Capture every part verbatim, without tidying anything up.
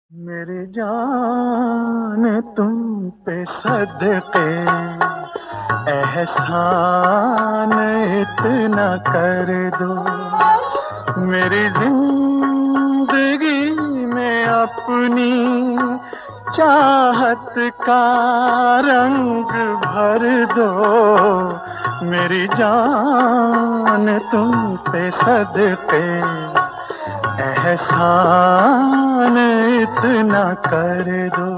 मेरी जान तुम पे सदके एहसान इतना कर दो। मेरी जिंदगी में अपनी चाहत का रंग भर दो। मेरी जान तुम पे सदके एहसान इतना कर दो।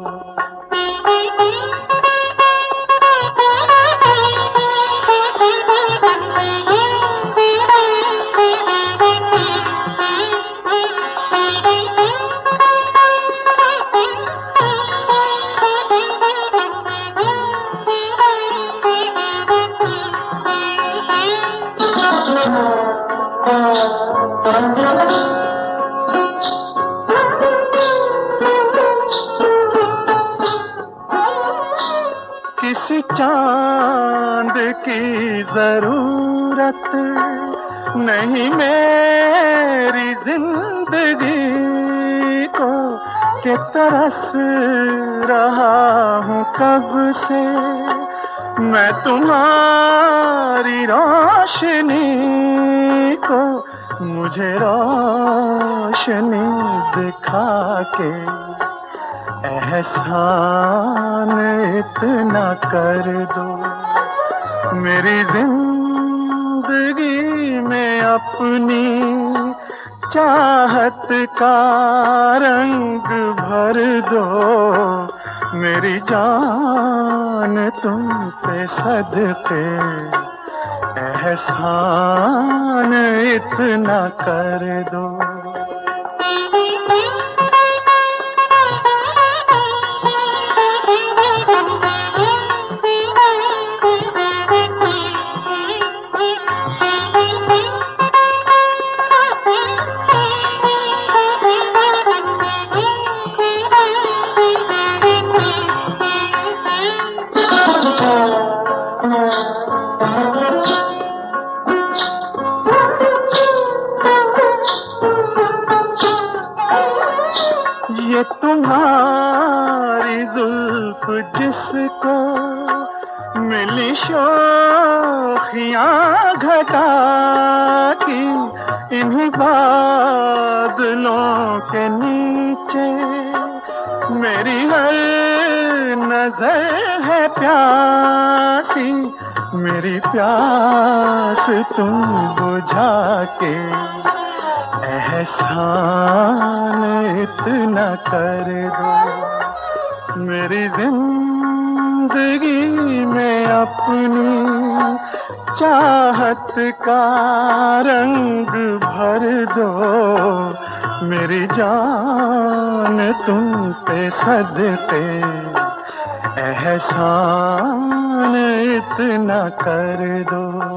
किसी चांद की जरूरत नहीं मेरी जिंदगी को, कि तरस रहा हूँ कब से मैं तुम्हारी रोशनी को। मुझे रोशनी दिखा के एहसान इतना कर दो। मेरी जिंदगी में अपनी चाहत का रंग भर दो। मेरी जान तुम पे सदके एहसान इतना कर दो। ये तुम्हारी जुल्फ जिसको मिली शोखियाँ घटा की, इन्हीं बादलों के नीचे मेरी हर नजर है प्यासी। मेरी प्यास तुम बुझा के एहसान इतना कर दो। मेरी जिंदगी में अपनी चाहत का रंग भर दो। मेरी जान तुम पे सदके एहसान इतना कर दो।